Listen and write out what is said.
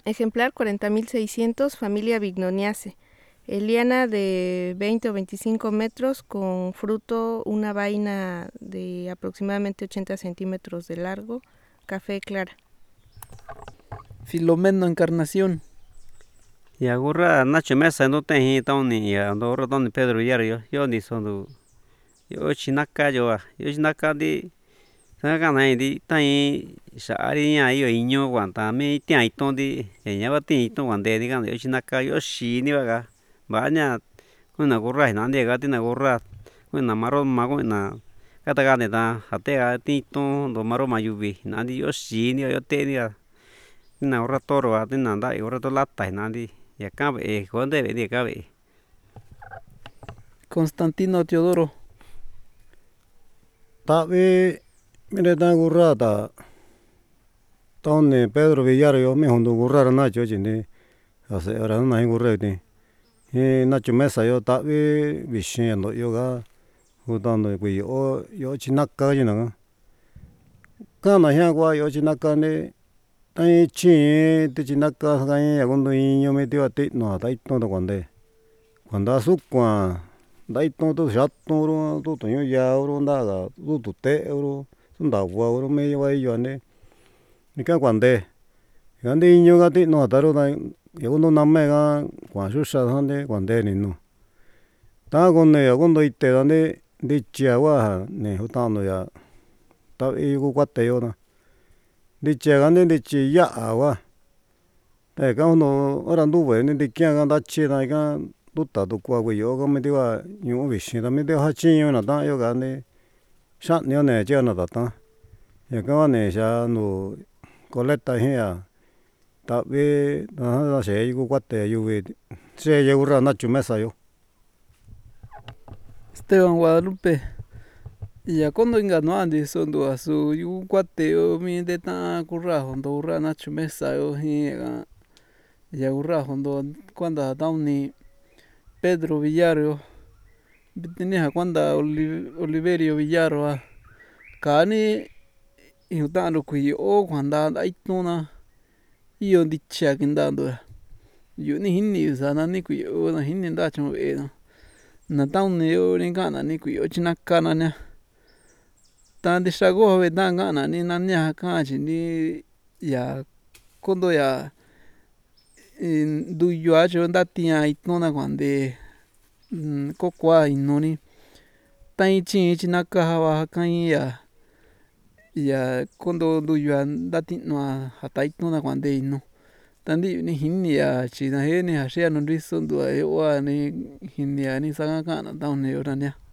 Ejemplar 40.600, familia Bignoniaceae. Liana de 20 o 25 metros con fruto, una vaina de aproximadamente 80 centímetros de largo, café clara. Filomeno Encarnación. Ya gurra Nacho Mesa no te tawni ya ndo ro tawni Pedro Villar yo ni sondu yo chinaka yo chinaka di saka nai di tai shari ya yo iño guanta me tian iton di ya ba tin iton guande di kan yo chinaka yo shi ni baga baña kuna gurra na de ga tina gurra kuna maro mago na kata ga ne da ate ga ti ton do maro mayubi na di yo shi ni yo te ni na gurra toro a tina da gurra to lata na di ya cabe jonde de cabe Constantino Teodoro. Tavi mire ta gurrata tawni Pedro Villar yo me hondo gurra Nacho chini hace ahora na gurra ni Nacho Mesa yo tavi vishin no yo ga gudando kui yo chinaka yina kana hia gua yo chinaka ni tai chi ti chinaka ga ya gondo iño me ti ati no tai to cuande cuando azúcar dai to shato ro to yo ya ro nda ga tu te ro nda gua ro me va yo ne ni ka cuande gande iño ga ti no ta ro da yo gondo na me ga gua shu sha dande cuande ni no ta gonne yo gondo ite dande di chia wa ne jutando ya ta i gu cuate yo na di chia gande di chi ya wa te ka no ora nduve ni di kia ga da chi da ga tuta tu kua gue yo ga me ti va ñu vishin da me ti ha chi yo na ta yo ga ne sha ne ne che na ta ta ya ka ne sha no coleta hin ya ta vi da se gu cuate yu vi se ye urra Nacho Mesa yo. Esteban Guadalupe. Ya cuando enganó andi sondo a su yu cuate yo mi de ta curra hondo urra Nacho Mesa yo hin ya urra hondo cuando tawni Pedro Villar yo tenía cuando Oliverio Villar wa kani yutano kui o cuando ai tona yo dicha kindando yo ni hinni sana ni kui o na hinni da chon e na tawni yo ni gana ni kui o chinaka na nya ta de shago ve da gana ni na nya ka chi ni ya kondo ya du yo a cho da tia itona cuande ko kwa ino ni tai chi chinaka wa kai ya kondo du yo da ti no hata itona cuande ino tandi ni hinni ya chi na he ni ha shia no riso ndu a wa ni hinni ya ni sa ga na tawni yo na nya.